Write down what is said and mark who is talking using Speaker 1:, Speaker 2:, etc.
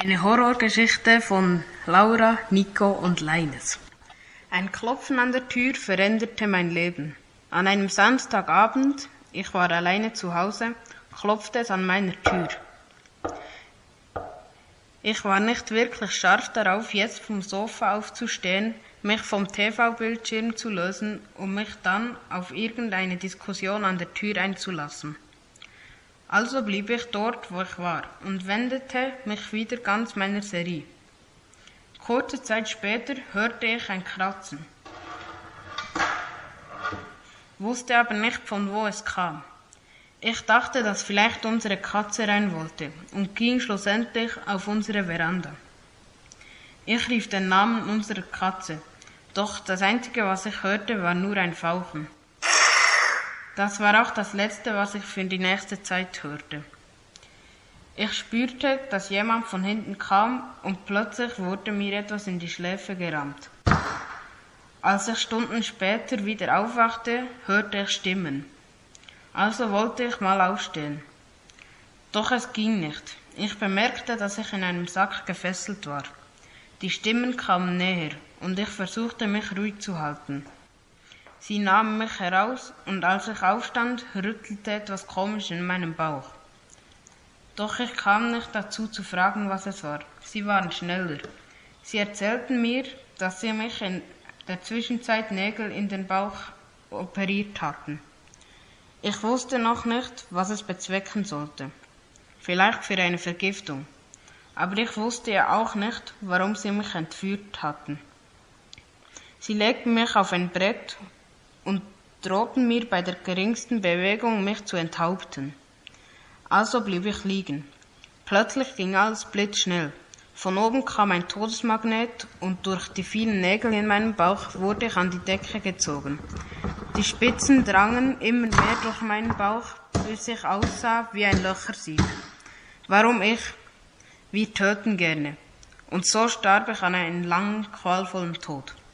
Speaker 1: Eine Horrorgeschichte von Laura, Nico und Leines. Ein Klopfen an der Tür veränderte mein Leben. An einem Samstagabend, ich war alleine zu Hause, klopfte es an meiner Tür. Ich war nicht wirklich scharf darauf, jetzt vom Sofa aufzustehen, mich vom TV-Bildschirm zu lösen, um mich dann auf irgendeine Diskussion an der Tür einzulassen. Also blieb ich dort, wo ich war, und wendete mich wieder ganz meiner Serie. Kurze Zeit später hörte ich ein Kratzen, wusste aber nicht, von wo es kam. Ich dachte, dass vielleicht unsere Katze rein wollte und ging schlussendlich auf unsere Veranda. Ich rief den Namen unserer Katze, doch das Einzige, was ich hörte, war nur ein Fauchen. Das war auch das Letzte, was ich für die nächste Zeit hörte. Ich spürte, dass jemand von hinten kam und plötzlich wurde mir etwas in die Schläfe gerammt. Als ich Stunden später wieder aufwachte, hörte ich Stimmen. Also wollte ich mal aufstehen. Doch es ging nicht. Ich bemerkte, dass ich in einem Sack gefesselt war. Die Stimmen kamen näher und ich versuchte, mich ruhig zu halten. Sie nahmen mich heraus und als ich aufstand, rüttelte etwas komisch in meinem Bauch. Doch ich kam nicht dazu zu fragen, was es war. Sie waren schneller. Sie erzählten mir, dass sie mich in der Zwischenzeit Nägel in den Bauch operiert hatten. Ich wusste noch nicht, was es bezwecken sollte. Vielleicht für eine Vergiftung. Aber ich wusste ja auch nicht, warum sie mich entführt hatten. Sie legten mich auf ein Brett und drohten mir bei der geringsten Bewegung, mich zu enthaupten. Also blieb ich liegen. Plötzlich ging alles blitzschnell. Von oben kam ein Todesmagnet und durch die vielen Nägel in meinem Bauch wurde ich an die Decke gezogen. Die Spitzen drangen immer mehr durch meinen Bauch, bis ich aussah wie ein Löchersieb. Warum ich? Wir töten gerne. Und so starb ich an einen langen, qualvollen Tod.